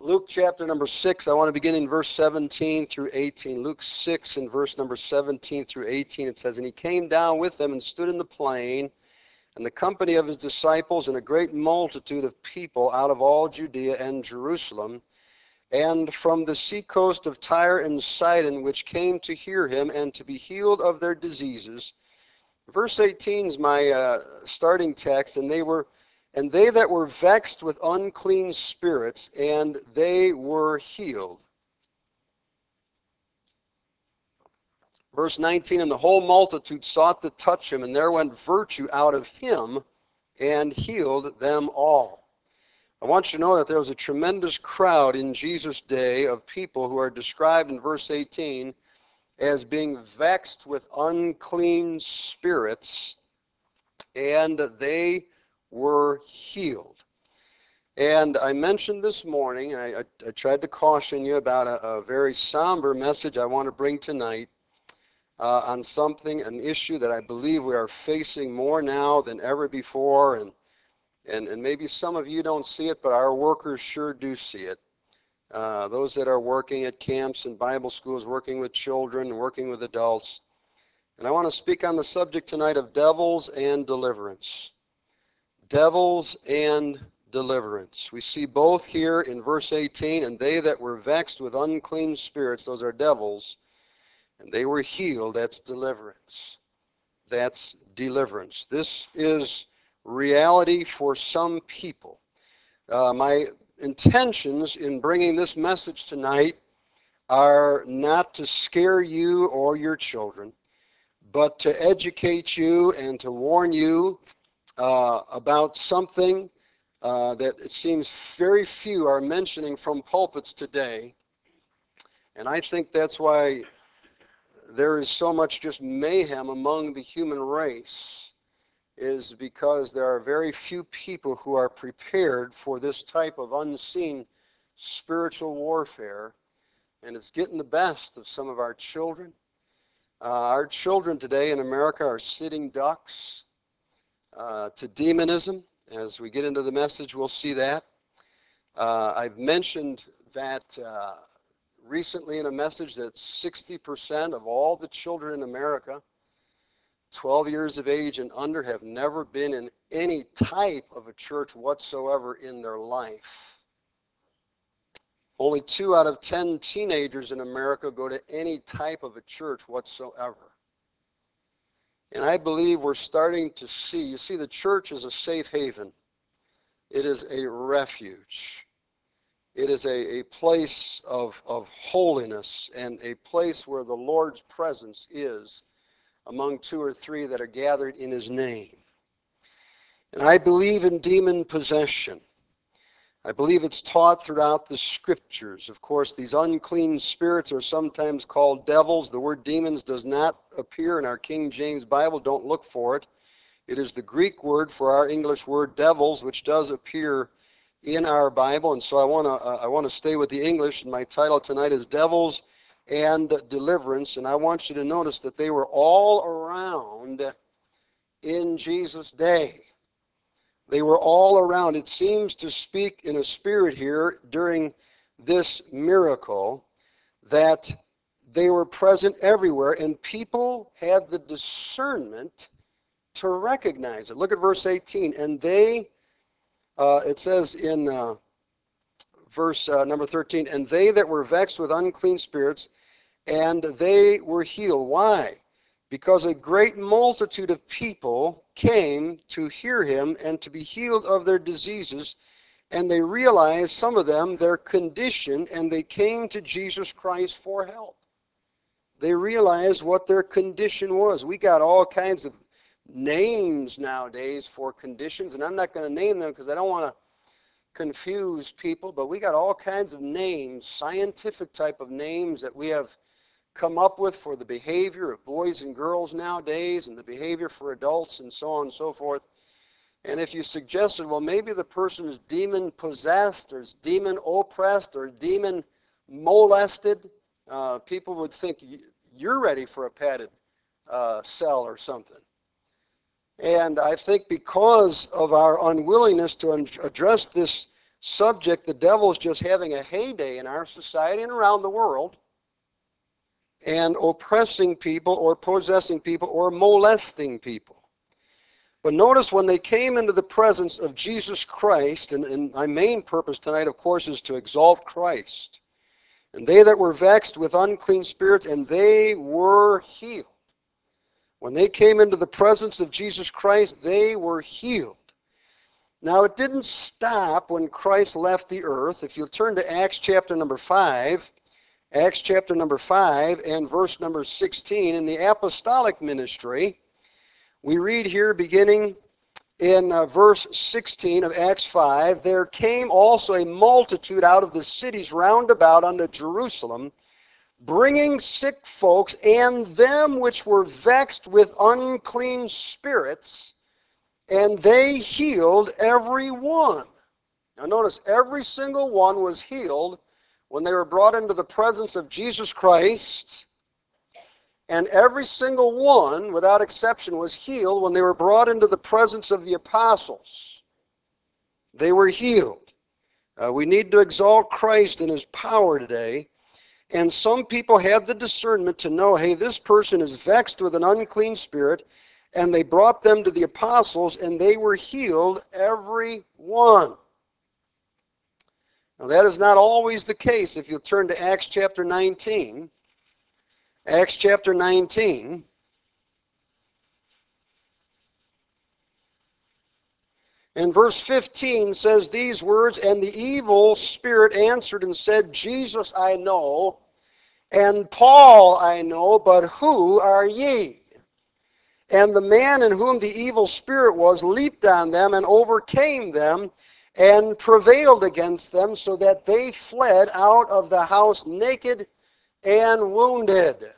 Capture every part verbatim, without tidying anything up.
Luke chapter number six, I want to begin in verse seventeen through eighteen. Luke six and verse number seventeen through eighteen, it says, "And he came down with them and stood in the plain, and the company of his disciples and a great multitude of people out of all Judea and Jerusalem, and from the seacoast of Tyre and Sidon, which came to hear him and to be healed of their diseases." Verse eighteen is my uh, starting text, and they were, and they that were vexed with unclean spirits, and they were healed. Verse nineteen, "And the whole multitude sought to touch him, and there went virtue out of him, and healed them all." I want you to know that there was a tremendous crowd in Jesus' day of people who are described in verse eighteen as being vexed with unclean spirits, and they were healed. And I mentioned this morning, I, I, I tried to caution you about a, a very somber message I want to bring tonight uh, on something, an issue that I believe we are facing more now than ever before, and, and, and maybe some of you don't see it, but our workers sure do see it. Uh, those that are working at camps and Bible schools, working with children, working with adults. And I want to speak on the subject tonight of devils and deliverance. Devils and deliverance. We see both here in verse eighteen, "And they that were vexed with unclean spirits," those are devils, "and they were healed," that's deliverance. That's deliverance. This is reality for some people. Uh, my intentions in bringing this message tonight are not to scare you or your children, but to educate you and to warn you uh, about something uh, that it seems very few are mentioning from pulpits today. And I think that's why there is so much just mayhem among the human race, is because there are very few people who are prepared for this type of unseen spiritual warfare, and it's getting the best of some of our children. Uh, our children today in America are sitting ducks uh, to demonism. As we get into the message, we'll see that. Uh, I've mentioned that uh, recently in a message that sixty percent of all the children in America twelve years of age and under have never been in any type of a church whatsoever in their life. Only two out of ten teenagers in America go to any type of a church whatsoever. And I believe we're starting to see, you see, the church is a safe haven. It is a refuge. It is a, a place of, of holiness and a place where the Lord's presence is among two or three that are gathered in his name. And I believe in demon possession. I believe it's taught throughout the scriptures. Of course, these unclean spirits are sometimes called devils. The word demons does not appear in our King James Bible. Don't look for it. It is the Greek word for our English word devils, which does appear in our Bible. And so I want to uh, I want to stay with the English, and my title tonight is Devils and Deliverance. And I want you to notice that they were all around in Jesus' day. They were all around. It seems to speak in a spirit here during this miracle that they were present everywhere, and people had the discernment to recognize it. Look at verse eighteen. And they, uh, it says in uh, verse uh, number thirteen, "And they that were vexed with unclean spirits, and they were healed." Why? Because a great multitude of people came to hear him and to be healed of their diseases, and they realized, some of them, their condition, and they came to Jesus Christ for help. They realized what their condition was. We got all kinds of names nowadays for conditions, and I'm not going to name them because I don't want to confuse people, but we got all kinds of names, scientific type of names that we have come up with for the behavior of boys and girls nowadays, and the behavior for adults, and so on and so forth. And if you suggested, well, maybe the person is demon possessed, or is demon oppressed, or demon molested, uh, people would think you're ready for a padded uh, cell or something. And I think because of our unwillingness to address this subject, the devil is just having a heyday in our society and around the world, and oppressing people or possessing people or molesting people. But notice when they came into the presence of Jesus Christ, and, and my main purpose tonight, of course, is to exalt Christ. And they that were vexed with unclean spirits, and they were healed. When they came into the presence of Jesus Christ, they were healed. Now, it didn't stop when Christ left the earth. If you'll turn to Acts chapter number five, Acts chapter number five and verse number sixteen, in the apostolic ministry, we read here beginning in uh, verse sixteen of Acts five, there came also a multitude out of the cities round about unto Jerusalem, bringing sick folks and them which were vexed with unclean spirits, and they healed every one. Now notice, every single one was healed when they were brought into the presence of Jesus Christ, and every single one, without exception, was healed when they were brought into the presence of the apostles. They were healed. Uh, we need to exalt Christ in his power today. And some people have the discernment to know, hey, this person is vexed with an unclean spirit, and they brought them to the apostles, and they were healed, every one. Now, that is not always the case. If you'll turn to Acts chapter nineteen, Acts chapter nineteen, and verse fifteen says these words, and the evil spirit answered and said, Jesus I know, and Paul I know, but who are ye? And the man in whom the evil spirit was leaped on them and overcame them and prevailed against them, so that they fled out of the house naked and wounded.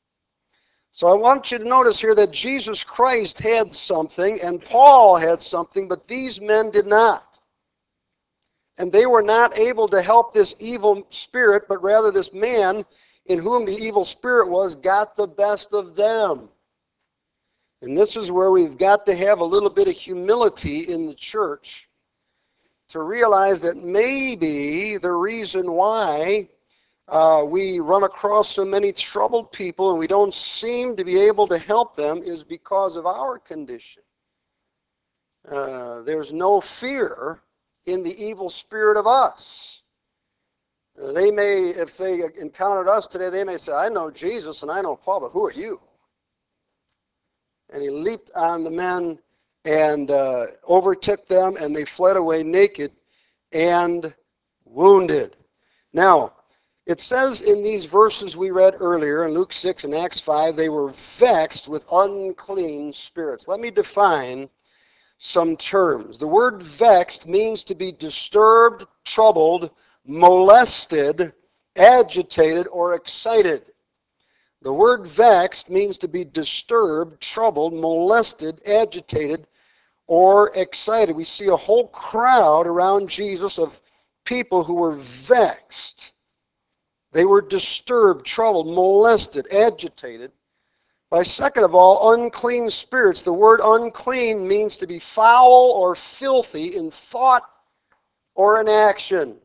So I want you to notice here that Jesus Christ had something and Paul had something, but these men did not. And they were not able to help this evil spirit, but rather this man in whom the evil spirit was got the best of them. And this is where we've got to have a little bit of humility in the church to realize that maybe the reason why uh, we run across so many troubled people and we don't seem to be able to help them is because of our condition. Uh, there's no fear in the evil spirit of us. Uh, they may, if they encountered us today, they may say, I know Jesus and I know Paul, but who are you? And he leaped on the men and uh, overtook them, and they fled away naked and wounded. Now, it says in these verses we read earlier in Luke six and Acts five, they were vexed with unclean spirits. Let me define some terms. The word vexed means to be disturbed, troubled, molested, agitated, or excited. The word vexed means to be disturbed, troubled, molested, agitated, or excited. We see a whole crowd around Jesus of people who were vexed. They were disturbed, troubled, molested, agitated by, second of all, unclean spirits. The word unclean means to be foul or filthy in thought or in action.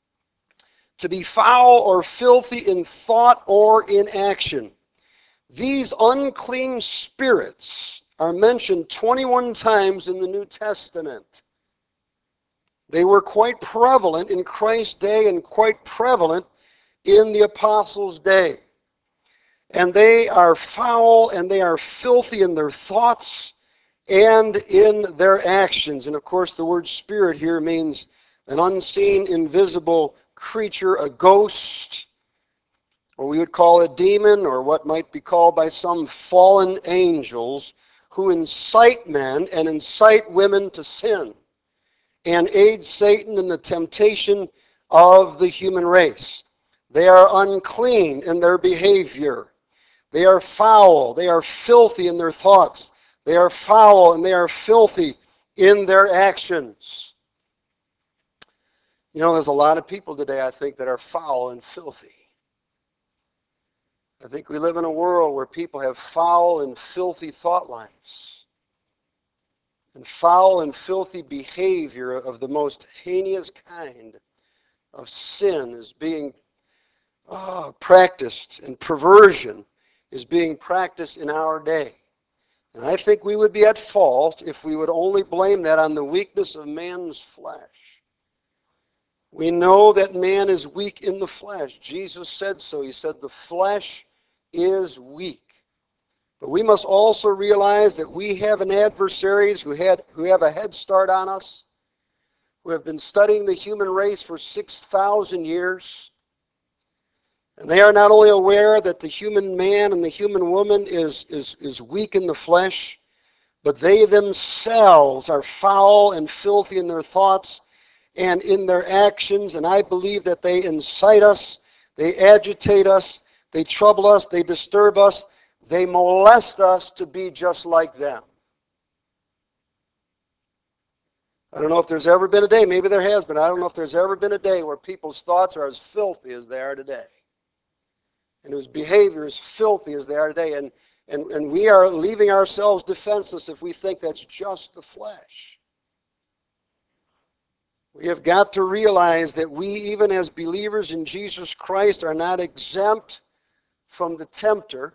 To be foul or filthy in thought or in action. These unclean spirits are mentioned twenty-one times in the New Testament. They were quite prevalent in Christ's day and quite prevalent in the apostles' day. And they are foul and they are filthy in their thoughts and in their actions. And of course, the word spirit here means an unseen, invisible creature, a ghost, or we would call a demon, or what might be called by some fallen angels, who incite men and incite women to sin and aid Satan in the temptation of the human race. They are unclean in their behavior. They are foul. They are filthy in their thoughts. They are foul and they are filthy in their actions. You know, there's a lot of people today, I think, that are foul and filthy. I think we live in a world where people have foul and filthy thought lives. and foul and filthy behavior of the most heinous kind of sin is being oh, practiced, and perversion is being practiced in our day. And I think we would be at fault if we would only blame that on the weakness of man's flesh. We know that man is weak in the flesh. Jesus said so. He said the flesh is weak. But we must also realize that we have an adversaries who had who have a head start on us, who have been studying the human race for six thousand years. And they are not only aware that the human man and the human woman is, is, is weak in the flesh, but they themselves are foul and filthy in their thoughts and in their actions. And I believe that they incite us, they agitate us, they trouble us, they disturb us, they molest us to be just like them. I don't know if there's ever been a day, maybe there has been, I don't know if there's ever been a day where people's thoughts are as filthy as they are today. And whose behavior is filthy as they are today. And, and, and we are leaving ourselves defenseless if we think that's just the flesh. We have got to realize that we, even as believers in Jesus Christ, are not exempt from the tempter,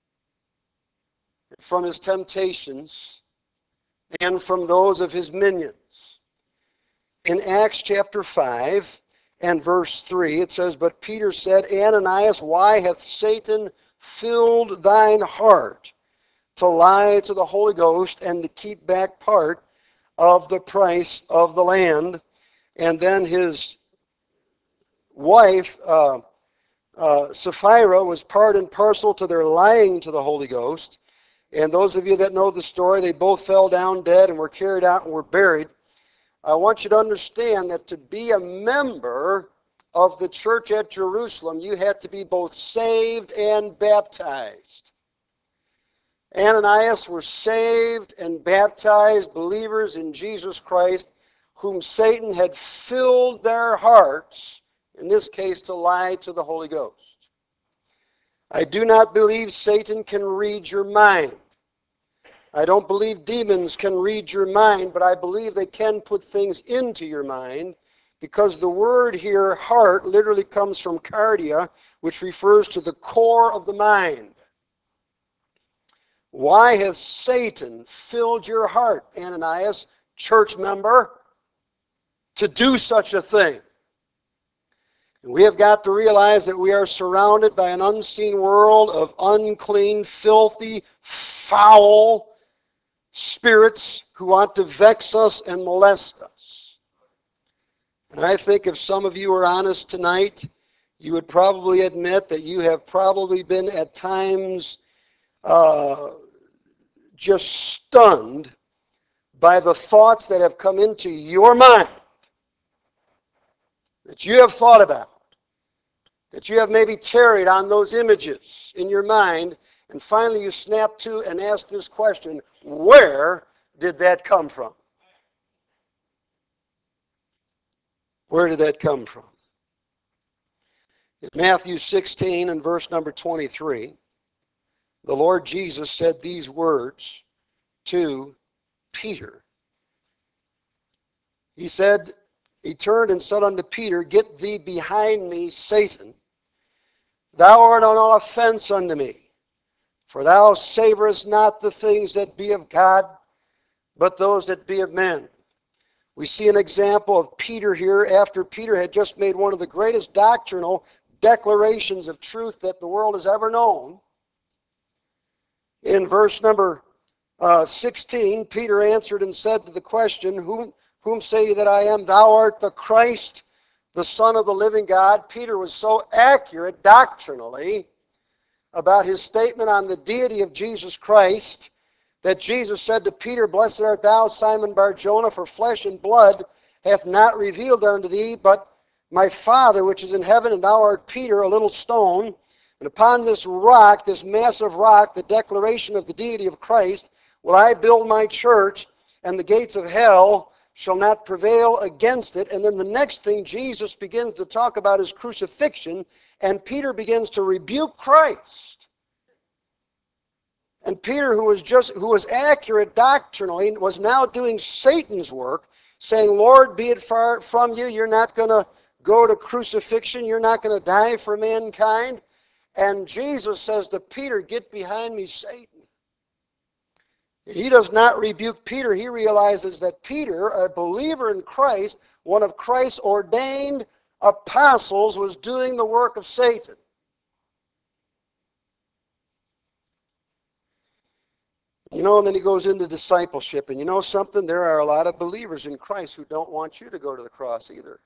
from his temptations, and from those of his minions. In Acts chapter five, and verse three, it says, "But Peter said, Ananias, why hath Satan filled thine heart to lie to the Holy Ghost and to keep back part of the price of the land?" And then his wife, uh, uh, Sapphira, was part and parcel to their lying to the Holy Ghost. And those of you that know the story, they both fell down dead and were carried out and were buried. I want you to understand that to be a member of the church at Jerusalem, you had to be both saved and baptized. Ananias were saved and baptized believers in Jesus Christ, whom Satan had filled their hearts, in this case, to lie to the Holy Ghost. I do not believe Satan can read your mind. I don't believe demons can read your mind, but I believe they can put things into your mind, because the word here, heart, literally comes from cardia, which refers to the core of the mind. Why has Satan filled your heart, Ananias, church member, to do such a thing? And we have got to realize that we are surrounded by an unseen world of unclean, filthy, foul spirits who want to vex us and molest us. And I think if some of you are honest tonight, you would probably admit that you have probably been at times uh, just stunned by the thoughts that have come into your mind, that you have thought about, that you have maybe tarried on those images in your mind, and finally you snap to and ask this question: where did that come from? Where did that come from? In Matthew sixteen and verse number twenty-three, the Lord Jesus said these words to Peter. He said, he turned and said unto Peter, "Get thee behind me, Satan. Thou art an offense unto me, for thou savorest not the things that be of God, but those that be of men." We see an example of Peter here after Peter had just made one of the greatest doctrinal declarations of truth that the world has ever known. In verse number uh, sixteen, Peter answered and said to the question, Whom, whom say ye that I am? Thou art the Christ, the Son of the living God. Peter was so accurate doctrinally about his statement on the deity of Jesus Christ that Jesus said to Peter, "Blessed art thou, Simon Bar-Jonah, for flesh and blood hath not revealed unto thee, but my Father which is in heaven, and thou art Peter, a little stone. And upon this rock, this massive rock, the declaration of the deity of Christ, will I build my church, and the gates of hell shall not prevail against it." And then the next thing, Jesus begins to talk about his crucifixion, and Peter begins to rebuke Christ. And Peter, who was just who was accurate doctrinally, was now doing Satan's work, saying, Lord, be it far from you. You're not going to go to crucifixion. You're not going to die for mankind. And Jesus says to Peter, get behind me, Satan. He does not rebuke Peter. He realizes that Peter, a believer in Christ, one of Christ's ordained apostles, was doing the work of Satan. You know, and then he goes into discipleship. And you know something? There are a lot of believers in Christ who don't want you to go to the cross either.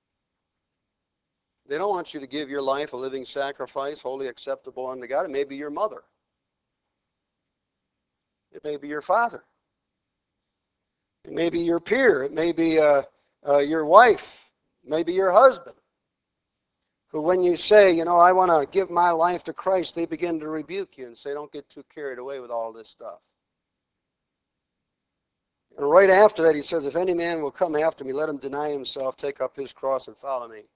They don't want you to give your life a living sacrifice, wholly acceptable unto God. It may be your mother. It may be your father. It may be your peer. It may be uh, uh, your wife. It may be your husband. Who, when you say, you know, I want to give my life to Christ, they begin to rebuke you and say, don't get too carried away with all this stuff. And right after that, he says, if any man will come after me, let him deny himself, take up his cross, and follow me.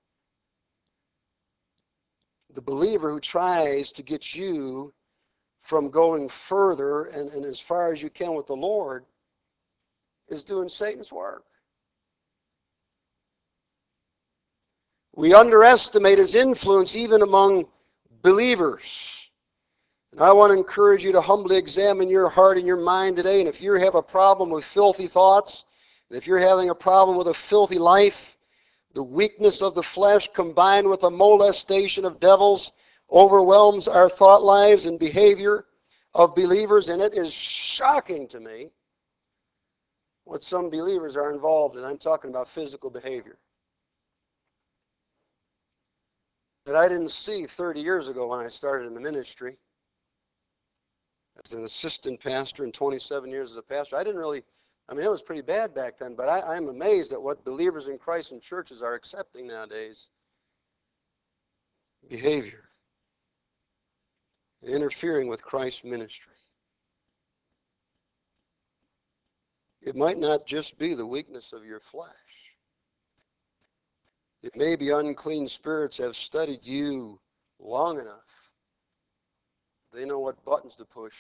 The believer who tries to get you from going further and, and as far as you can with the Lord is doing Satan's work. We underestimate his influence even among believers. And I want to encourage you to humbly examine your heart and your mind today. And if you have a problem with filthy thoughts, and if you're having a problem with a filthy life, the weakness of the flesh combined with the molestation of devils overwhelms our thought lives and behavior of believers. And it is shocking to me what some believers are involved in. I'm talking about physical behavior that I didn't see thirty years ago when I started in the ministry. As an assistant pastor and twenty-seven years as a pastor, I didn't really, I mean, it was pretty bad back then, but I, I'm amazed at what believers in Christ and churches are accepting nowadays. Behavior. Interfering with Christ's ministry. It might not just be the weakness of your flesh. It may be unclean spirits have studied you long enough. They know what buttons to push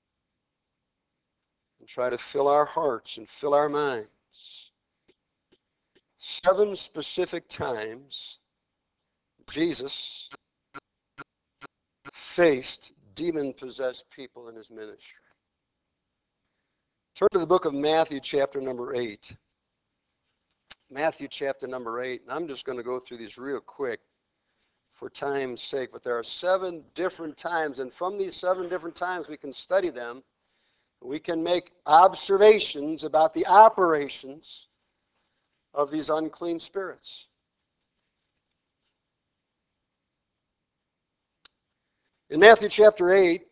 and try to fill our hearts and fill our minds. Seven specific times Jesus faced demon-possessed people in his ministry. Turn to the book of Matthew, chapter number eight. Matthew, chapter number eight. And I'm just going to go through these real quick for time's sake. But there are seven different times. And from these seven different times, we can study them. We can make observations about the operations of these unclean spirits. In Matthew chapter eight,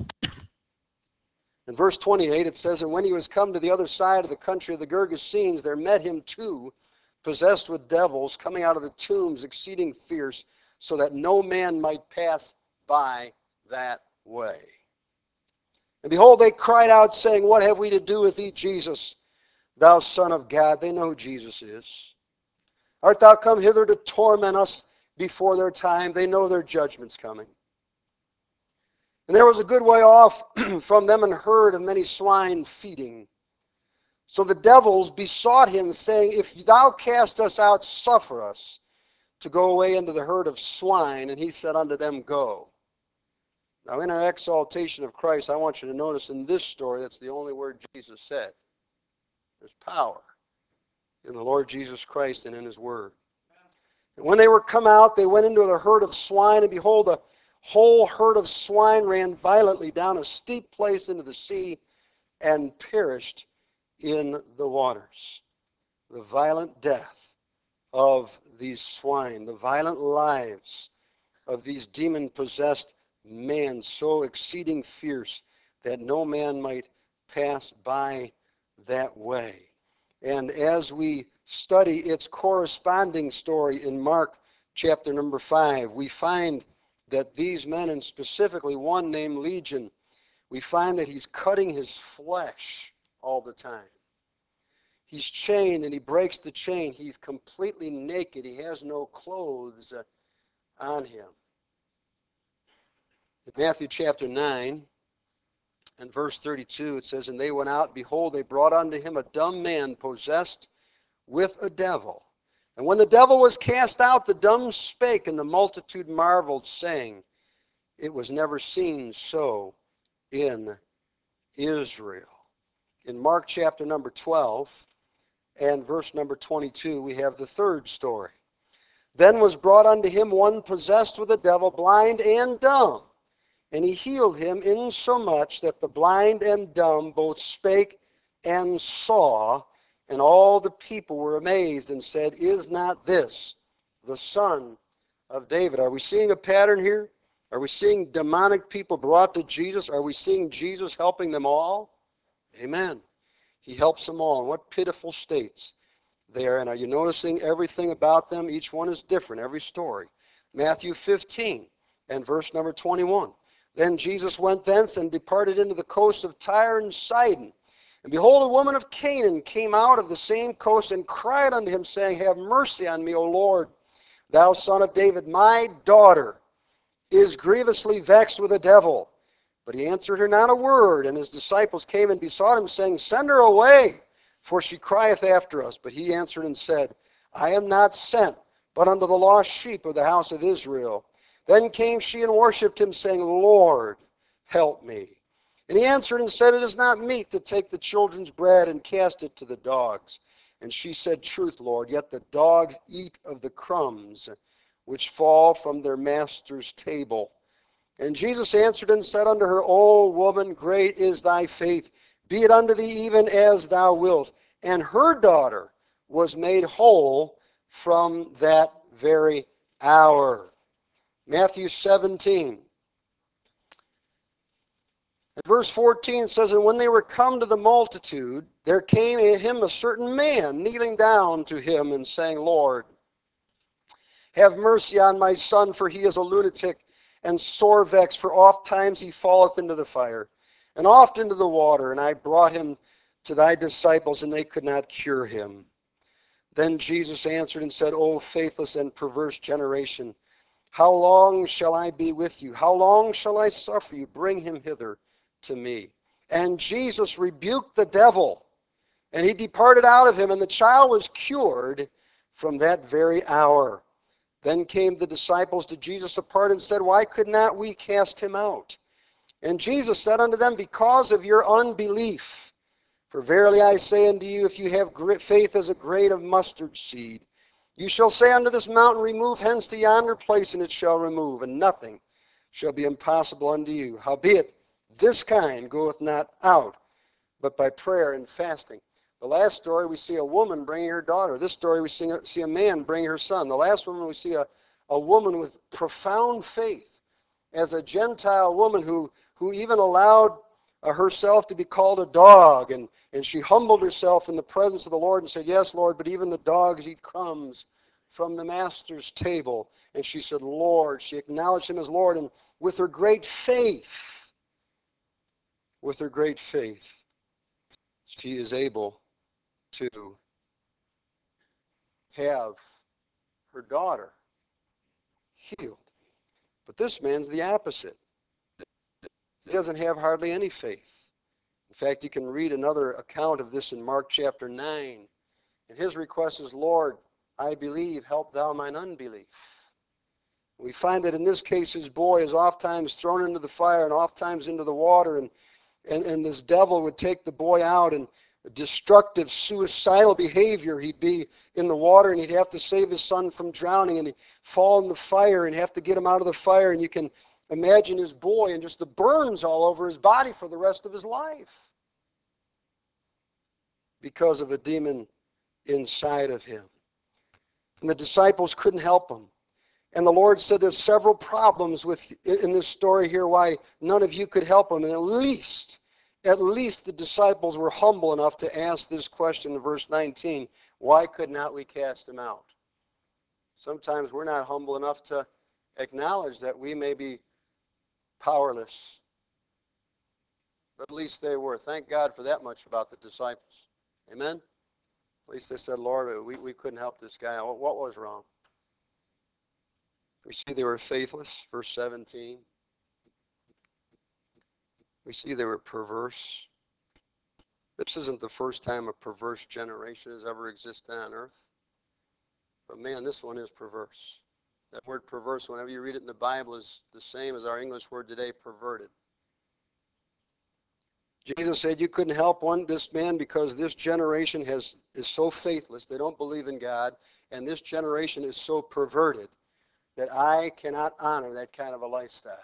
in verse twenty-eight, it says, and when he was come to the other side of the country of the Gergesenes, there met him two, possessed with devils, coming out of the tombs, exceeding fierce, so that no man might pass by that way. And behold, they cried out, saying, what have we to do with thee, Jesus, thou Son of God? They know who Jesus is. Art thou come hither to torment us before their time? They know their judgment's coming. And there was a good way off from them an herd of many swine feeding. So the devils besought him, saying, if thou cast us out, suffer us to go away into the herd of swine. And he said unto them, go. Now in our exaltation of Christ, I want you to notice in this story, that's the only word Jesus said. There's power in the Lord Jesus Christ and in his word. And when they were come out, they went into the herd of swine, and behold, a whole herd of swine ran violently down a steep place into the sea and perished in the waters. The violent death of these swine, the violent lives of these demon-possessed men, so exceeding fierce that no man might pass by that way. And as we study its corresponding story in Mark chapter number five, we find that these men, and specifically one named Legion, we find that he's cutting his flesh all the time. He's chained and he breaks the chain. He's completely naked. He has no clothes on him. In Matthew chapter nine, In verse thirty-two, it says, And they went out, behold, they brought unto him a dumb man possessed with a devil. And when the devil was cast out, the dumb spake, and the multitude marveled, saying, It was never seen so in Israel. In Mark chapter number twelve and verse number twenty-two, we have the third story. Then was brought unto him one possessed with a devil, blind and dumb. And he healed him insomuch that the blind and dumb both spake and saw. And all the people were amazed and said, Is not this the Son of David? Are we seeing a pattern here? Are we seeing demonic people brought to Jesus? Are we seeing Jesus helping them all? Amen. He helps them all. And what pitiful states they are in. Are you noticing everything about them? Each one is different, every story. Matthew fifteen and verse number twenty-one. Then Jesus went thence and departed into the coast of Tyre and Sidon. And behold, a woman of Canaan came out of the same coast and cried unto him, saying, Have mercy on me, O Lord, thou son of David. My daughter is grievously vexed with a devil. But he answered her not a word. And his disciples came and besought him, saying, Send her away, for she crieth after us. But he answered and said, I am not sent, but unto the lost sheep of the house of Israel. Then came she and worshipped him, saying, Lord, help me. And he answered and said, It is not meet to take the children's bread and cast it to the dogs. And she said, Truth, Lord, yet the dogs eat of the crumbs which fall from their master's table. And Jesus answered and said unto her, O woman, great is thy faith. Be it unto thee even as thou wilt. And her daughter was made whole from that very hour. Matthew seventeen. And verse fourteen says, And when they were come to the multitude, there came to him a certain man, kneeling down to him and saying, Lord, have mercy on my son, for he is a lunatic and sore vexed, for oft times he falleth into the fire, and oft into the water. And I brought him to thy disciples, and they could not cure him. Then Jesus answered and said, O faithless and perverse generation, how long shall I be with you? How long shall I suffer you? Bring him hither to me. And Jesus rebuked the devil, and he departed out of him, and the child was cured from that very hour. Then came the disciples to Jesus apart and said, Why could not we cast him out? And Jesus said unto them, Because of your unbelief. For verily I say unto you, if you have faith as a grain of mustard seed, you shall say unto this mountain, Remove hence to yonder place, and it shall remove, and nothing shall be impossible unto you. Howbeit, this kind goeth not out, but by prayer and fasting. The last story, we see a woman bringing her daughter. This story, we see a, see a man bringing her son. The last one, we see a, a woman with profound faith, as a Gentile woman who, who even allowed uh, herself to be called a dog, and, and she humbled herself in the presence of the Lord and said, Yes, Lord, but even the dogs eat crumbs from the master's table. And she said, Lord, she acknowledged him as Lord, and with her great faith, with her great faith, she is able to have her daughter healed. But this man's the opposite. He doesn't have hardly any faith. In fact, you can read another account of this in Mark chapter nine. And his request is, Lord, I believe, help thou mine unbelief. We find that in this case, his boy is oftentimes thrown into the fire and oftentimes into the water, and, and, and this devil would take the boy out, and destructive, suicidal behavior. He'd be in the water, and he'd have to save his son from drowning, and he'd fall in the fire and have to get him out of the fire. And you can imagine his boy and just the burns all over his body for the rest of his life because of a demon inside of him. And the disciples couldn't help him. And the Lord said there's several problems with in this story here why none of you could help him. And at least, at least the disciples were humble enough to ask this question in verse nineteen, why could not we cast him out? Sometimes we're not humble enough to acknowledge that we may be powerless. But at least they were. Thank God for that much about the disciples. Amen? At least they said, Lord, we, we couldn't help this guy. What, what was wrong? We see they were faithless, verse seventeen. We see they were perverse. This isn't the first time a perverse generation has ever existed on earth. But man, this one is perverse. That word perverse, whenever you read it in the Bible, is the same as our English word today, perverted. Jesus said you couldn't help one this man because this generation has is so faithless. They don't believe in God, and this generation is so perverted that I cannot honor that kind of a lifestyle.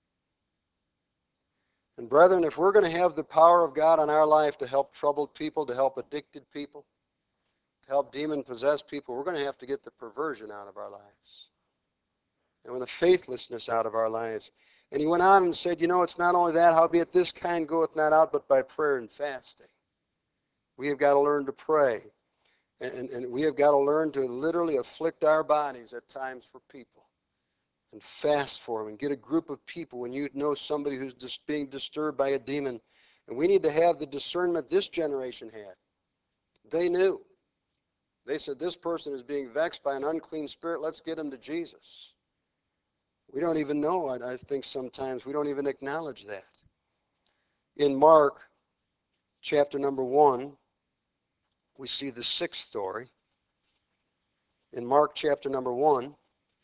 And brethren, if we're going to have the power of God in our life to help troubled people, to help addicted people, to help demon-possessed people, we're going to have to get the perversion out of our lives. And the faithlessness out of our lives. And he went on and said, you know, it's not only that, howbeit this kind goeth not out but by prayer and fasting. We have got to learn to pray. And, and we have got to learn to literally afflict our bodies at times for people. And fast for them. And get a group of people when you know somebody who's just being disturbed by a demon. And we need to have the discernment this generation had. They knew. They said, this person is being vexed by an unclean spirit. Let's get him to Jesus. We don't even know, I, I think sometimes, we don't even acknowledge that. In Mark chapter number one, we see the sixth story. In Mark chapter number one,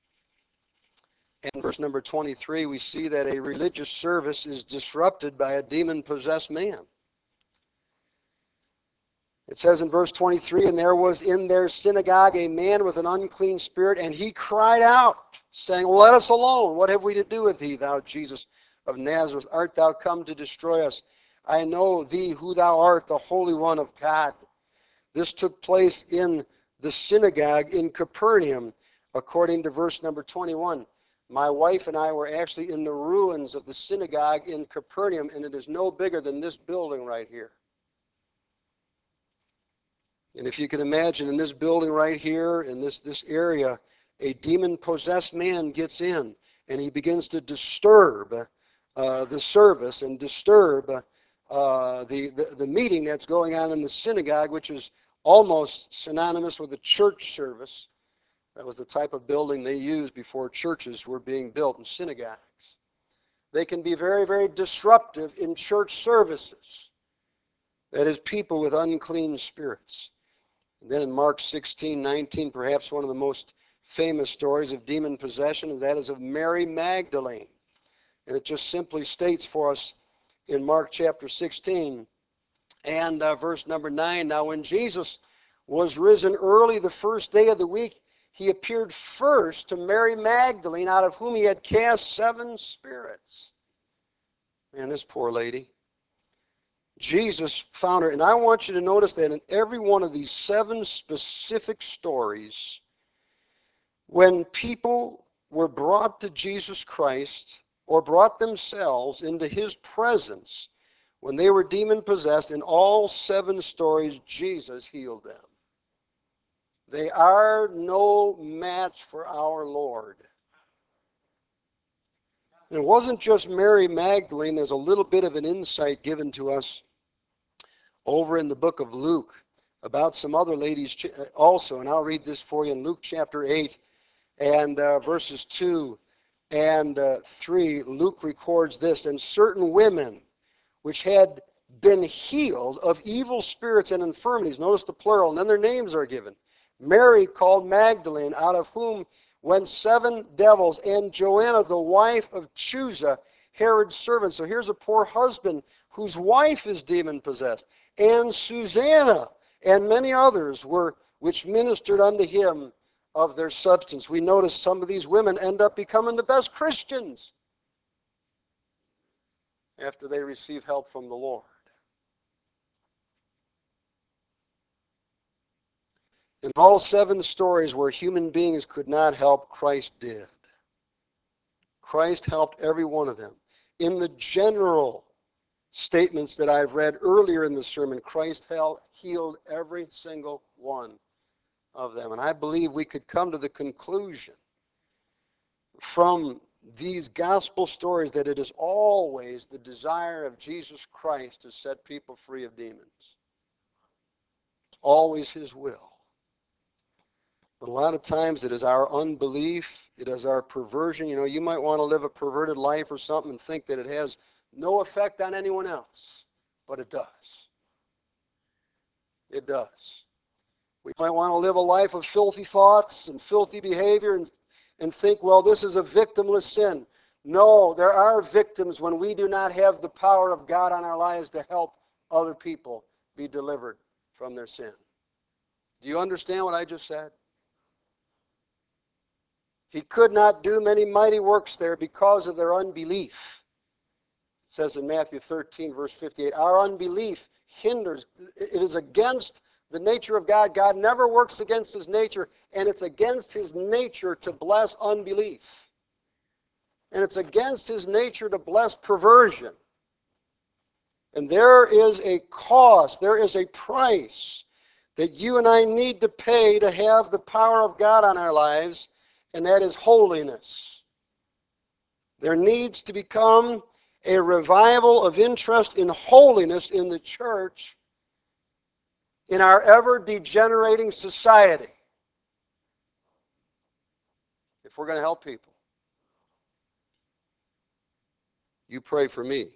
and verse number twenty-three, we see that a religious service is disrupted by a demon-possessed man. It says in verse twenty-three, and there was in their synagogue a man with an unclean spirit, and he cried out, saying, let us alone. What have we to do with thee, thou Jesus of Nazareth? Art thou come to destroy us? I know thee who thou art, the Holy One of God. This took place in the synagogue in Capernaum, according to verse number twenty-one. My wife and I were actually in the ruins of the synagogue in Capernaum, and it is no bigger than this building right here. And if you can imagine, in this building right here, in this, this area, a demon-possessed man gets in, and he begins to disturb uh, the service and disturb uh, the, the, the meeting that's going on in the synagogue, which is almost synonymous with a church service. That was the type of building they used before churches were being built in synagogues. They can be very, very disruptive in church services. That is, people with unclean spirits. And then in Mark sixteen nineteen, perhaps one of the most famous stories of demon possession, and that is of Mary Magdalene. And it just simply states for us in Mark chapter sixteen and uh, verse number nine, now when Jesus was risen early the first day of the week, he appeared first to Mary Magdalene, out of whom he had cast seven spirits. Man, this poor lady. Jesus found her, and I want you to notice that in every one of these seven specific stories, when people were brought to Jesus Christ or brought themselves into his presence, when they were demon-possessed, in all seven stories, Jesus healed them. They are no match for our Lord. And it wasn't just Mary Magdalene. There's a little bit of an insight given to us over in the book of Luke about some other ladies also. And I'll read this for you in Luke chapter eight and uh, verses two and uh, three. Luke records this, and certain women which had been healed of evil spirits and infirmities. Notice the plural, and then their names are given. Mary called Magdalene, out of whom went seven devils, and Joanna, the wife of Chuza, Herod's servant. So here's a poor husband whose wife is demon-possessed. And Susanna, and many others were which ministered unto him of their substance. We notice some of these women end up becoming the best Christians after they receive help from the Lord. In all seven stories where human beings could not help, Christ did. Christ helped every one of them. In the general statements that I've read earlier in the sermon, Christ healed every single one of them. And I believe we could come to the conclusion from these gospel stories that it is always the desire of Jesus Christ to set people free of demons. Always his will. But a lot of times it is our unbelief, it is our perversion. You know, you might want to live a perverted life or something and think that it has no effect on anyone else, but it does. It does. We might want to live a life of filthy thoughts and filthy behavior and, and think, well, this is a victimless sin. No, there are victims when we do not have the power of God on our lives to help other people be delivered from their sin. Do you understand what I just said? He could not do many mighty works there because of their unbelief. It says in Matthew thirteen, verse fifty-eight, our unbelief hinders, it is against the nature of God. God never works against his nature, and it's against his nature to bless unbelief. And it's against his nature to bless perversion. And there is a cost, there is a price that you and I need to pay to have the power of God on our lives, and that is holiness. There needs to become a revival of interest in holiness in the church in our ever-degenerating society if we're going to help people. You pray for me.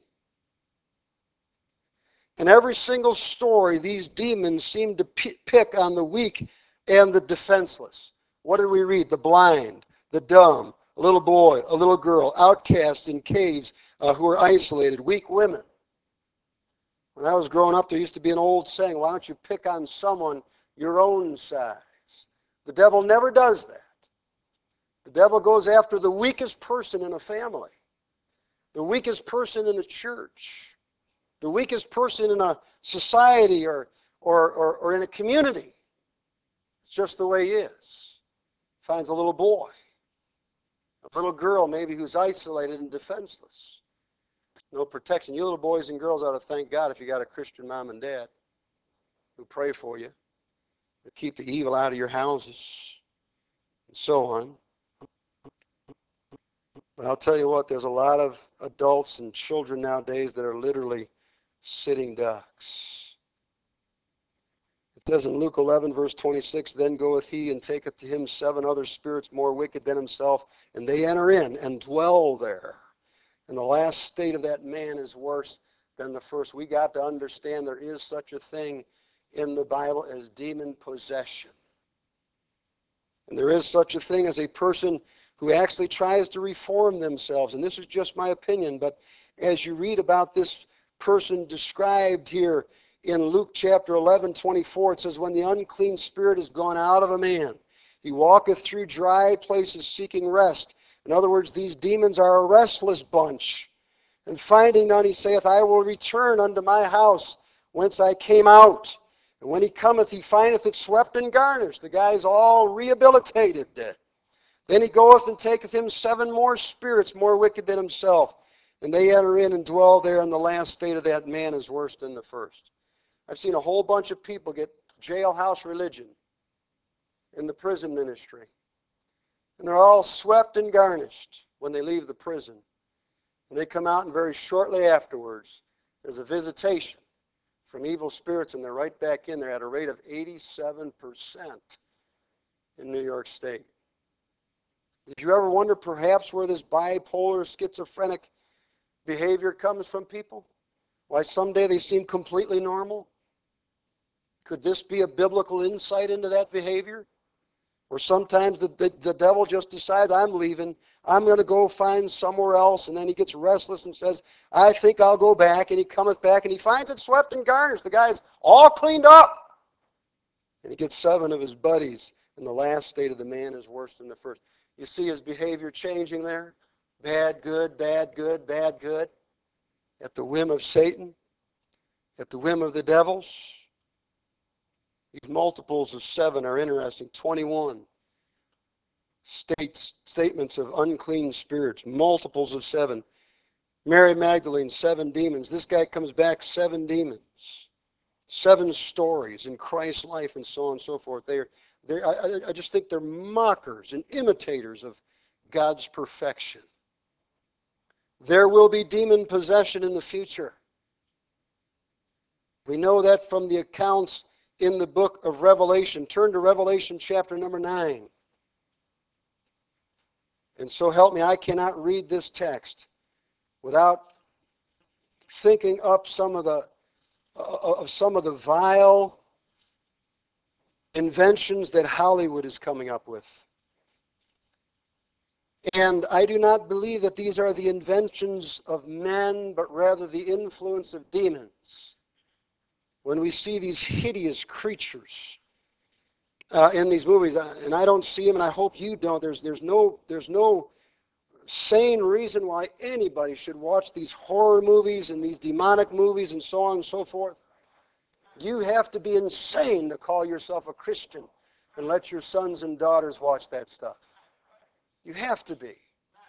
In every single story, these demons seem to p- pick on the weak and the defenseless. What did we read? The blind, the dumb, a little boy, a little girl, outcasts in caves uh, who are isolated, weak women. When I was growing up, there used to be an old saying, why don't you pick on someone your own size? The devil never does that. The devil goes after the weakest person in a family, the weakest person in a church, the weakest person in a society or, or, or, or in a community. It's just the way he is. Finds a little boy, a little girl maybe who's isolated and defenseless. No protection. You little boys and girls ought to thank God if you got a Christian mom and dad who pray for you, to keep the evil out of your houses, and so on. But I'll tell you what, there's a lot of adults and children nowadays that are literally sitting ducks. It says in Luke eleven, verse twenty-six, then goeth he and taketh to him seven other spirits more wicked than himself, and they enter in and dwell there. And the last state of that man is worse than the first. We got to understand there is such a thing in the Bible as demon possession. And there is such a thing as a person who actually tries to reform themselves. And this is just my opinion, but as you read about this person described here in Luke chapter eleven, twenty-four, it says, when the unclean spirit is gone out of a man, he walketh through dry places seeking rest. In other words, these demons are a restless bunch. And finding none, he saith, I will return unto my house whence I came out. And when he cometh, he findeth it swept and garnished. The guy's all rehabilitated. Then he goeth and taketh him seven more spirits more wicked than himself. And they enter in and dwell there, and the last state of that man is worse than the first. I've seen a whole bunch of people get jailhouse religion in the prison ministry. And they're all swept and garnished when they leave the prison. And they come out, and very shortly afterwards, there's a visitation from evil spirits, and they're right back in there at a rate of eighty-seven percent in New York State. Did you ever wonder perhaps where this bipolar, schizophrenic behavior comes from people? Why someday they seem completely normal? Could this be a biblical insight into that behavior? Or sometimes the, the, the devil just decides, I'm leaving, I'm going to go find somewhere else, and then he gets restless and says, I think I'll go back, and he cometh back, and he finds it swept and garnished. The guy's all cleaned up. And he gets seven of his buddies, and the last state of the man is worse than the first. You see his behavior changing there? Bad, good, bad, good, bad, good. At the whim of Satan, at the whim of the devils. These multiples of seven are interesting. twenty-one states, statements of unclean spirits, multiples of seven. Mary Magdalene, seven demons. This guy comes back, seven demons. Seven stories in Christ's life, and so on and so forth. They're, they're, I, I just think they're mockers and imitators of God's perfection. There will be demon possession in the future. We know that from the accounts in the book of Revelation. Turn to Revelation chapter number nine. And so help me, I cannot read this text without thinking up some of the uh, of some of the vile inventions that Hollywood is coming up with. And I do not believe that these are the inventions of men, but rather the influence of demons. When we see these hideous creatures uh, in these movies, and I don't see them, and I hope you don't. There's there's no there's no sane reason why anybody should watch these horror movies and these demonic movies and so on and so forth. You have to be insane to call yourself a Christian and let your sons and daughters watch that stuff. You have to be.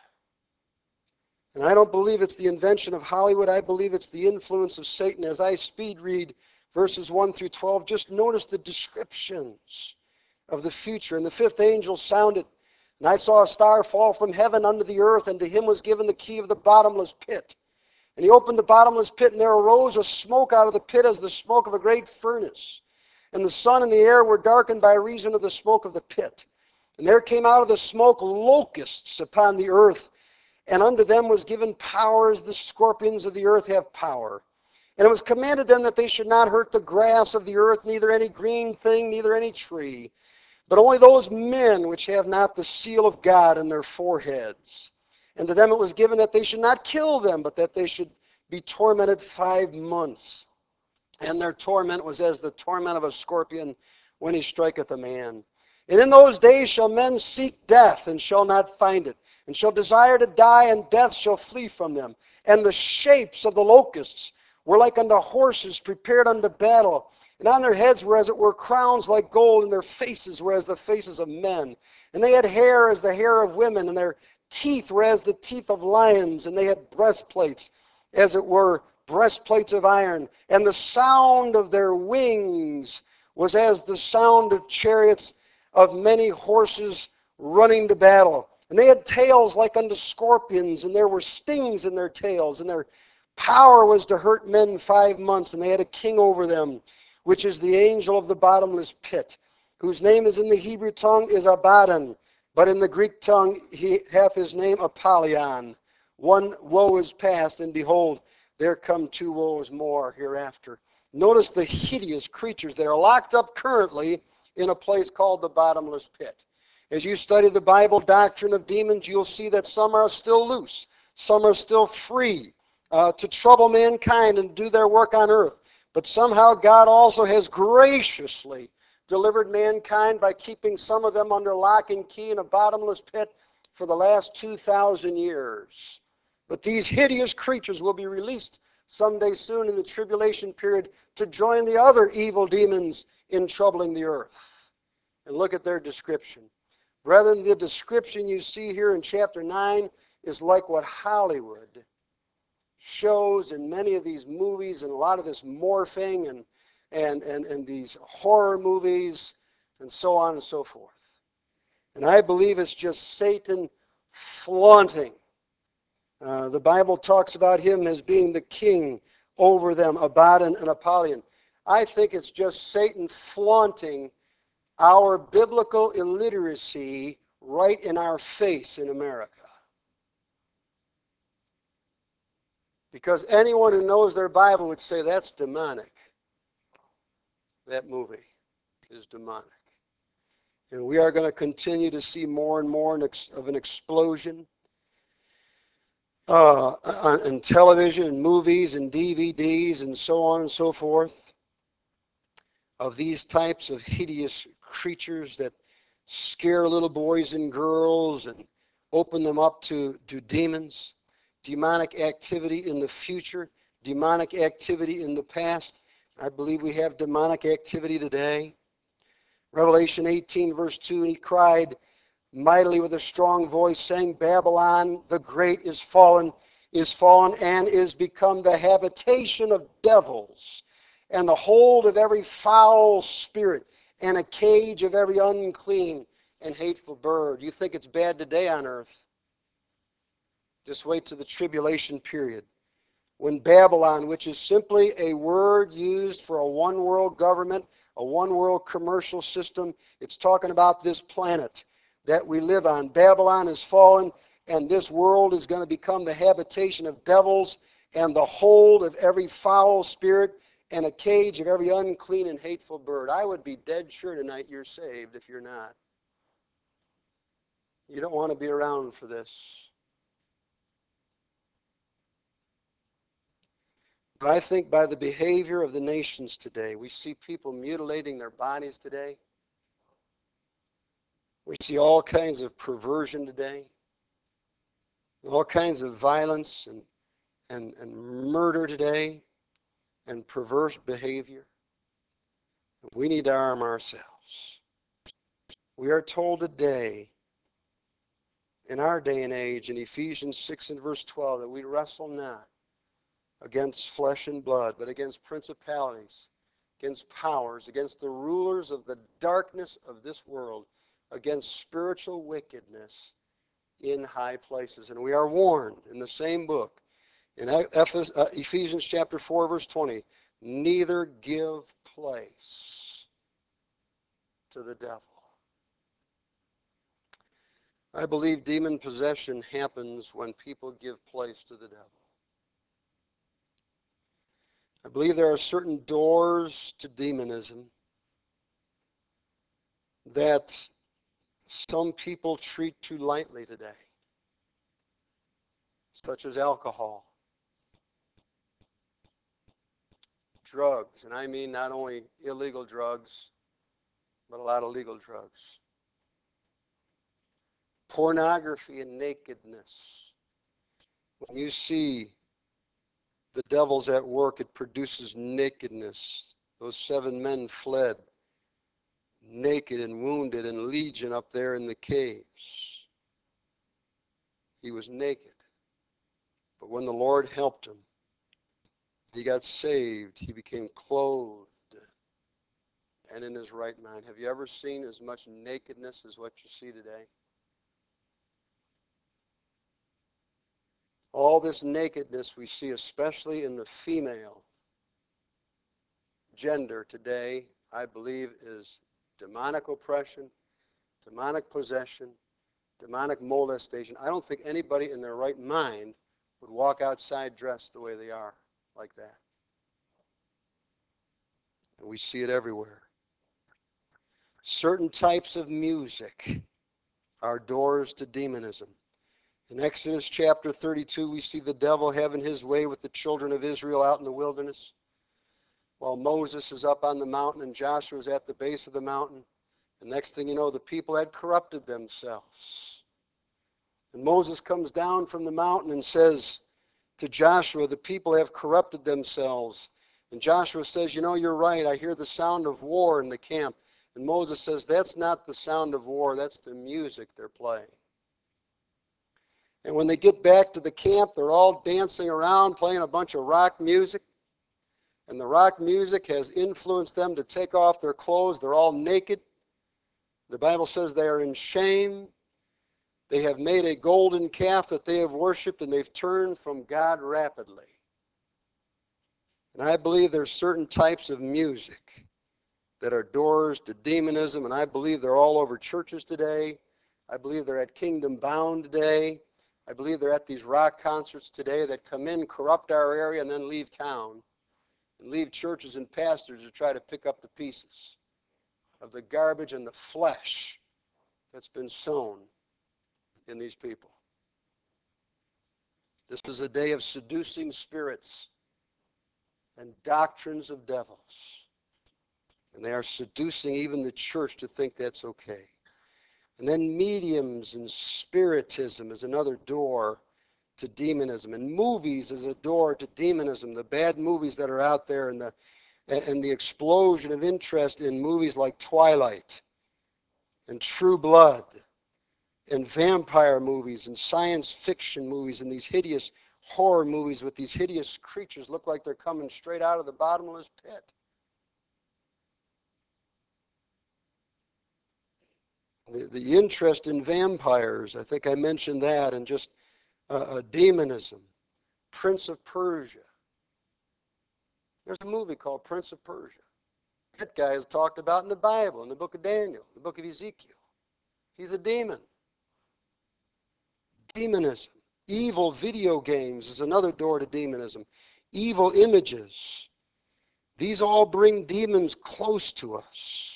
And I don't believe it's the invention of Hollywood. I believe it's the influence of Satan. As I speed read verses one through twelve, just notice the descriptions of the future. And the fifth angel sounded, and I saw a star fall from heaven unto the earth, and to him was given the key of the bottomless pit. And he opened the bottomless pit, and there arose a smoke out of the pit as the smoke of a great furnace. And the sun and the air were darkened by reason of the smoke of the pit. And there came out of the smoke locusts upon the earth, and unto them was given power as the scorpions of the earth have power. And it was commanded them that they should not hurt the grass of the earth, neither any green thing, neither any tree, but only those men which have not the seal of God in their foreheads. And to them it was given that they should not kill them, but that they should be tormented five months. And their torment was as the torment of a scorpion when he striketh a man. And in those days shall men seek death, and shall not find it, and shall desire to die, and death shall flee from them. And the shapes of the locusts were like unto horses prepared unto battle. And on their heads were as it were crowns like gold, and their faces were as the faces of men. And they had hair as the hair of women, and their teeth were as the teeth of lions, and they had breastplates, as it were breastplates of iron. And the sound of their wings was as the sound of chariots of many horses running to battle. And they had tails like unto scorpions, and there were stings in their tails, and their power was to hurt men five months. And they had a king over them, which is the angel of the bottomless pit, whose name is in the Hebrew tongue is Abaddon, but in the Greek tongue he hath his name Apollyon. One woe is past, and behold, there come two woes more hereafter. Notice the hideous creatures that are locked up currently in a place called the bottomless pit. As you study the Bible doctrine of demons, you'll see that some are still loose, some are still free uh, to trouble mankind and do their work on earth. But somehow God also has graciously delivered mankind by keeping some of them under lock and key in a bottomless pit for the last two thousand years. But these hideous creatures will be released someday soon in the tribulation period to join the other evil demons in troubling the earth. And look at their description. Brethren, the description you see here in chapter nine is like what Hollywood shows in many of these movies and a lot of this morphing and, and, and, and these horror movies and so on and so forth. And I believe it's just Satan flaunting. Uh, the Bible talks about him as being the king over them, Abaddon and Apollyon. I think it's just Satan flaunting our biblical illiteracy right in our face in America. Because anyone who knows their Bible would say that's demonic. That movie is demonic. And we are going to continue to see more and more of an explosion uh, on television and movies and D V Ds and so on and so forth of these types of hideous creatures that scare little boys and girls and open them up to, to demons. Demonic activity in the future, demonic activity in the past. I believe we have demonic activity today. Revelation eighteen, verse two, and he cried mightily with a strong voice, saying, Babylon the great is fallen, is fallen, and is become the habitation of devils, and the hold of every foul spirit, and a cage of every unclean and hateful bird. You think it's bad today on earth? Just wait to the tribulation period, when Babylon, which is simply a word used for a one-world government, a one-world commercial system, it's talking about this planet that we live on. Babylon is fallen, and this world is going to become the habitation of devils and the hold of every foul spirit, and a cage of every unclean and hateful bird. I would be dead sure tonight you're saved if you're not. You don't want to be around for this. But I think by the behavior of the nations today, we see people mutilating their bodies today. We see all kinds of perversion today, all kinds of violence and, and, and murder today, and perverse behavior. We need to arm ourselves. We are told today, in our day and age, in Ephesians six and verse twelve, that we wrestle not against flesh and blood, but against principalities, against powers, against the rulers of the darkness of this world, against spiritual wickedness in high places. And we are warned in the same book, in Ephesians chapter four, verse twenty, neither give place to the devil. I believe demon possession happens when people give place to the devil. I believe there are certain doors to demonism that some people treat too lightly today, such as alcohol, drugs, and I mean not only illegal drugs, but a lot of legal drugs. Pornography and nakedness. When you see the devil's at work, it produces nakedness. Those seven men fled, naked and wounded, and Legion up there in the caves. He was naked. But when the Lord helped him, he got saved, he became clothed and in his right mind. Have you ever seen as much nakedness as what you see today? All this nakedness we see, especially in the female gender today, I believe is demonic oppression, demonic possession, demonic molestation. I don't think anybody in their right mind would walk outside dressed the way they are, like that. And we see it everywhere. Certain types of music are doors to demonism. In Exodus chapter thirty-two, we see the devil having his way with the children of Israel out in the wilderness. While Moses is up on the mountain and Joshua is at the base of the mountain, the next thing you know, the people had corrupted themselves. And Moses comes down from the mountain and says to Joshua, the people have corrupted themselves. And Joshua says, you know, you're right. I hear the sound of war in the camp. And Moses says, that's not the sound of war. That's the music they're playing. And when they get back to the camp, they're all dancing around, playing a bunch of rock music. And the rock music has influenced them to take off their clothes. They're all naked. The Bible says they are in shame. They have made a golden calf that they have worshipped, and they've turned from God rapidly. And I believe there's certain types of music that are doors to demonism, and I believe they're all over churches today. I believe they're at Kingdom Bound today. I believe they're at these rock concerts today that come in, corrupt our area, and then leave town, and leave churches and pastors to try to pick up the pieces of the garbage and the flesh that's been sown in these people. This is a day of seducing spirits and doctrines of devils. And they are seducing even the church to think that's okay. And then mediums and spiritism is another door to demonism. And movies is a door to demonism. The bad movies that are out there, and the and the explosion of interest in movies like Twilight and True Blood and vampire movies and science fiction movies and these hideous horror movies with these hideous creatures look like they're coming straight out of the bottomless pit. The, the interest in vampires, I think I mentioned that, and just uh, uh, demonism. Prince of Persia. There's a movie called Prince of Persia. That guy is talked about in the Bible, in the book of Daniel, the book of Ezekiel. He's a demon. Demonism. Evil video games is another door to demonism. Evil images. These all bring demons close to us.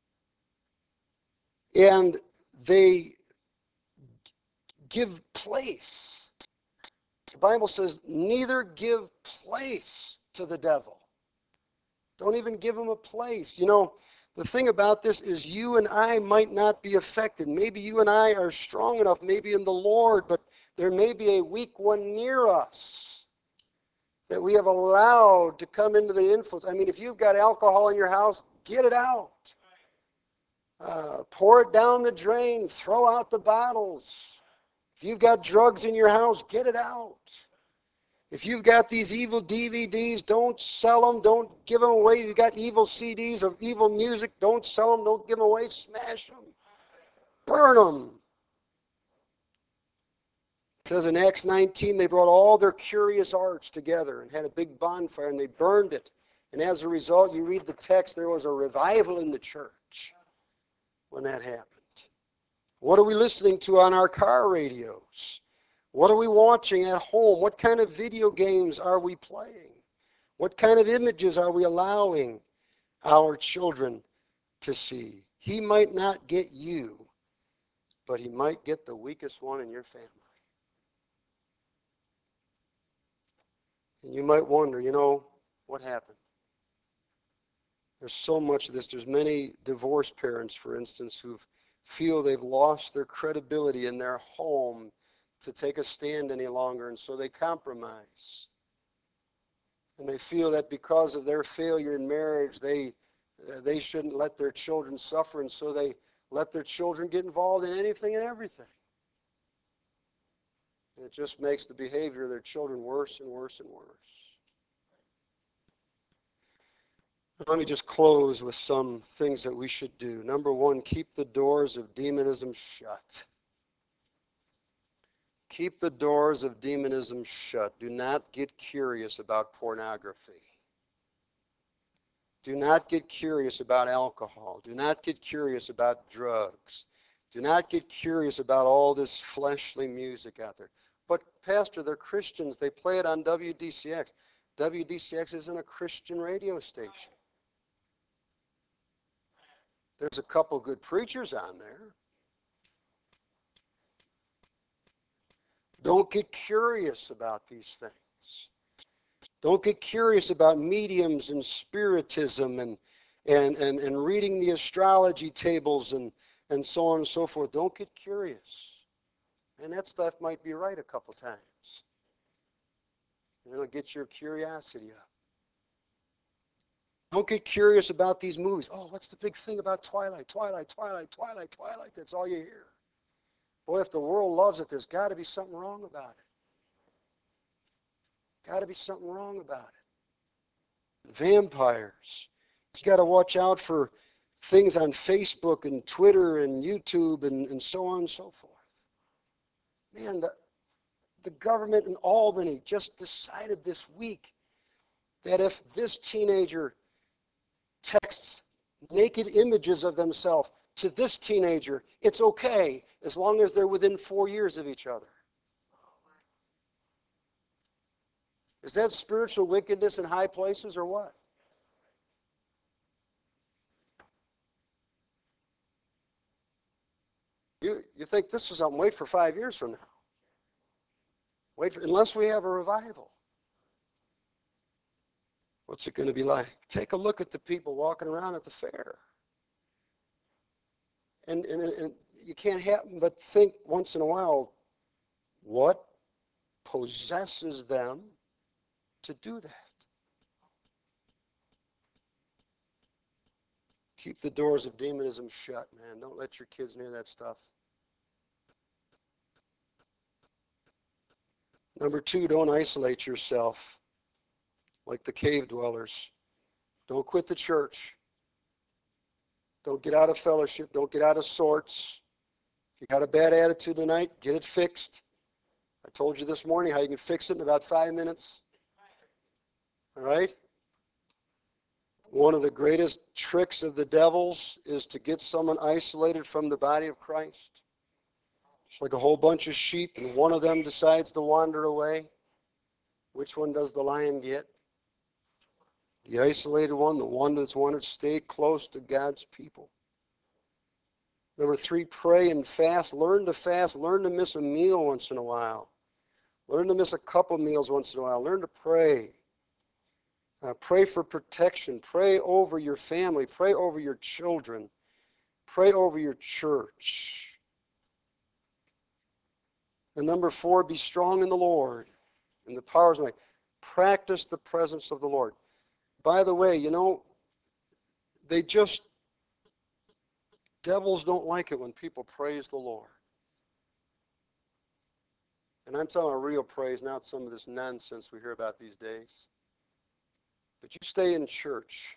And they give place. The Bible says, neither give place to the devil. Don't even give him a place. You know, the thing about this is you and I might not be affected. Maybe you and I are strong enough, maybe in the Lord, but there may be a weak one near us that we have allowed to come into the influence. I mean, if you've got alcohol in your house, get it out. Uh, pour it down the drain. Throw out the bottles. If you've got drugs in your house, get it out. If you've got these evil D V Ds, don't sell them. Don't give them away. You've got evil C Ds of evil music, don't sell them. Don't give them away. Smash them. Burn them. It says in Acts nineteen, they brought all their curious arts together and had a big bonfire, and they burned it. And as a result, you read the text, there was a revival in the church when that happened. What are we listening to on our car radios? What are we watching at home? What kind of video games are we playing? What kind of images are we allowing our children to see? He might not get you, but he might get the weakest one in your family. And you might wonder, you know, what happened? There's so much of this. There's many divorced parents, for instance, who feel they've lost their credibility in their home to take a stand any longer, and so they compromise. And they feel that because of their failure in marriage, they uh, they shouldn't let their children suffer, and so they let their children get involved in anything and everything. And it just makes the behavior of their children worse and worse and worse. Let me just close with some things that we should do. Number one, keep the doors of demonism shut. Keep the doors of demonism shut. Do not get curious about pornography. Do not get curious about alcohol. Do not get curious about drugs. Do not get curious about all this fleshly music out there. But, Pastor, they're Christians. They play it on W D C X. W D C X isn't a Christian radio station. There's a couple good preachers on there. Don't get curious about these things. Don't get curious about mediums and spiritism and and and, and reading the astrology tables and, and so on and so forth. Don't get curious. And that stuff might be right a couple times. And it'll get your curiosity up. Don't get curious about these movies. Oh, what's the big thing about Twilight? Twilight, Twilight, Twilight, Twilight. That's all you hear. Boy, if the world loves it, there's got to be something wrong about it. Got to be something wrong about it. Vampires. You got to watch out for things on Facebook and Twitter and YouTube and, and so on and so forth. Man, the, the government in Albany just decided this week that if this teenager texts naked images of themselves to this teenager, it's okay as long as they're within four years of each other. Is that spiritual wickedness in high places or what? You, you think this is something, wait for five years from now. Wait for, unless we have a revival. What's it going to be like? Take a look at the people walking around at the fair. And, and, and you can't help but think once in a while, what possesses them to do that? Keep the doors of demonism shut, man. Don't let your kids near that stuff. Number two, don't isolate yourself like the cave dwellers. Don't quit the church. Don't get out of fellowship. Don't get out of sorts. If you got a bad attitude tonight, get it fixed. I told you this morning how you can fix it in about five minutes. All right? One of the greatest tricks of the devil's is to get someone isolated from the body of Christ. It's like a whole bunch of sheep, and one of them decides to wander away. Which one does the lion get? The isolated one, the one that's wanted to stay close to God's people. Number three, pray and fast. Learn to fast. Learn to miss a meal once in a while. Learn to miss a couple meals once in a while. Learn to pray. Uh, pray for protection. Pray over your family. Pray over your children. Pray over your church. And number four, be strong in the Lord and the powers of might. Practice the presence of the Lord. By the way, you know, they just, devils don't like it when people praise the Lord. And I'm talking about real praise, not some of this nonsense we hear about these days. But you stay in church.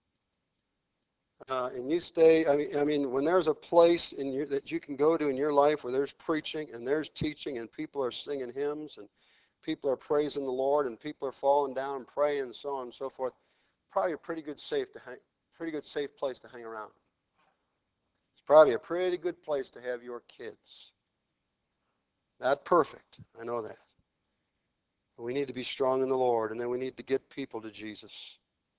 Uh, and you stay, I mean, I mean, when there's a place in your, that you can go to in your life where there's preaching and there's teaching and people are singing hymns and people are praising the Lord and people are falling down and praying and so on and so forth, probably a pretty good safe to hang, pretty good safe place to hang around. It's probably a pretty good place to have your kids. Not perfect, I know that. But we need to be strong in the Lord, and then we need to get people to Jesus.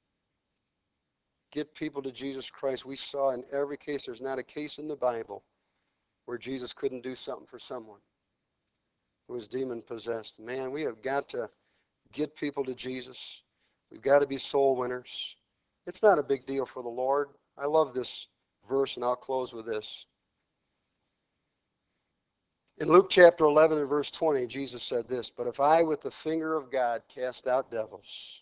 Get people to Jesus Christ. We saw in every case, there's not a case in the Bible where Jesus couldn't do something for someone who was demon-possessed. Man, we have got to get people to Jesus. We've got to be soul winners. It's not a big deal for the Lord. I love this verse, and I'll close with this. In Luke chapter eleven and verse twenty, Jesus said this, "But if I with the finger of God cast out devils,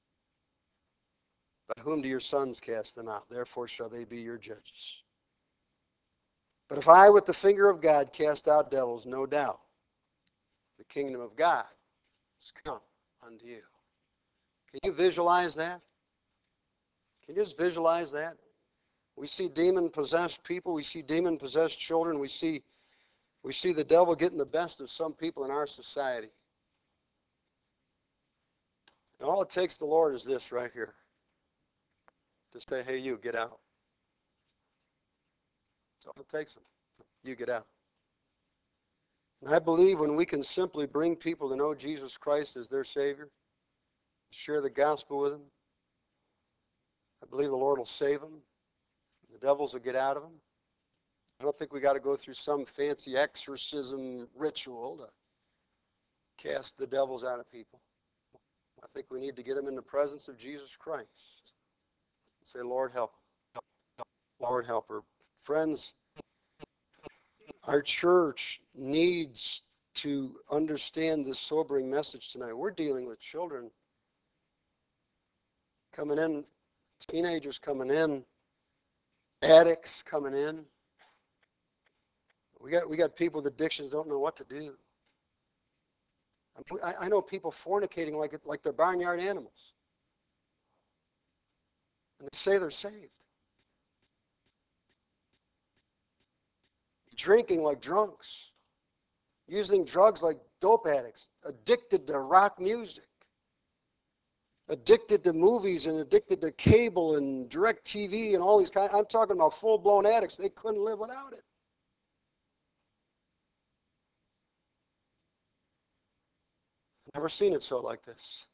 by whom do your sons cast them out? Therefore shall they be your judges. But if I with the finger of God cast out devils, no doubt the kingdom of God has come unto you." Can you visualize that? Can you just visualize that? We see demon-possessed people. We see demon-possessed children. We see, we see the devil getting the best of some people in our society. And all it takes the Lord is this right here. To say, hey, you, get out. That's all it takes him. You get out. And I believe when we can simply bring people to know Jesus Christ as their Savior, share the gospel with them, I believe the Lord will save them. The devils will get out of them. I don't think we got to go through some fancy exorcism ritual to cast the devils out of people. I think we need to get them in the presence of Jesus Christ and say, Lord, help them. Lord, help her. Friends, our church needs to understand this sobering message tonight. We're dealing with children coming in, teenagers coming in, addicts coming in. We got we got people with addictions don't know what to do. I, I know people fornicating like it, like they're barnyard animals, and they say they're saved. Drinking like drunks, using drugs like dope addicts, addicted to rock music, addicted to movies and addicted to cable and direct T V and all these kinds. I'm talking about full-blown addicts. They couldn't live without it. Never seen it so like this.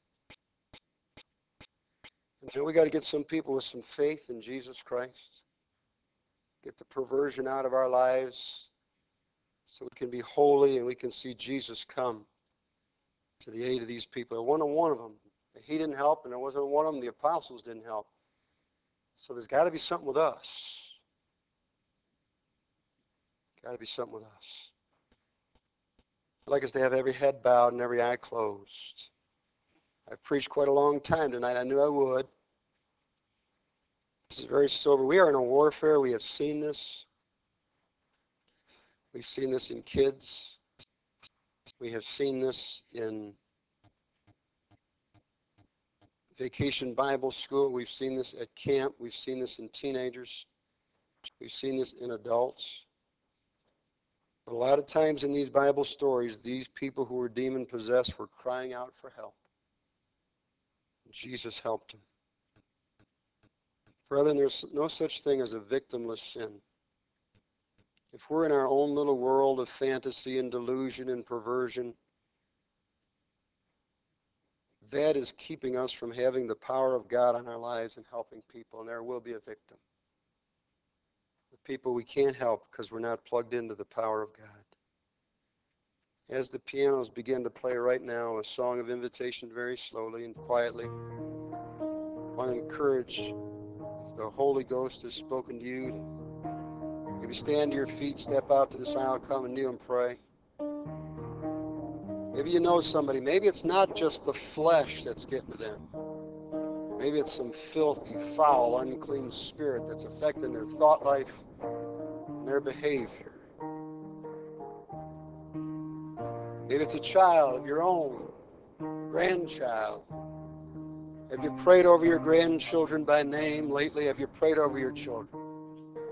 And you know, we got to get some people with some faith in Jesus Christ. Get the perversion out of our lives so we can be holy and we can see Jesus come to the aid of these people. There wasn't one of them. He didn't help, and there wasn't one of them. The apostles didn't help. So there's got to be something with us. Got to be something with us. I'd like us to have every head bowed and every eye closed. I've preached quite a long time tonight. I knew I would. This is very sober. We are in a warfare. We have seen this. We've seen this in kids. We have seen this in Vacation Bible School. We've seen this at camp. We've seen this in teenagers. We've seen this in adults. But a lot of times in these Bible stories, these people who were demon-possessed were crying out for help. Jesus helped them. Brethren, there's no such thing as a victimless sin. if we're in our own little world of fantasy and delusion and perversion, that is keeping us from having the power of God on our lives and helping people, and there will be a victim. The people we can't help because we're not plugged into the power of God. As the pianos begin to play right now, a song of invitation very slowly and quietly, I want to encourage, if the Holy Ghost has spoken to you, to maybe stand to your feet, step out to this aisle, come and kneel and pray. Maybe you know somebody. Maybe it's not just the flesh that's getting to them. Maybe it's some filthy, foul, unclean spirit that's affecting their thought life and their behavior. Maybe it's a child of your own, grandchild. Have you prayed over your grandchildren by name lately? Have you prayed over your children?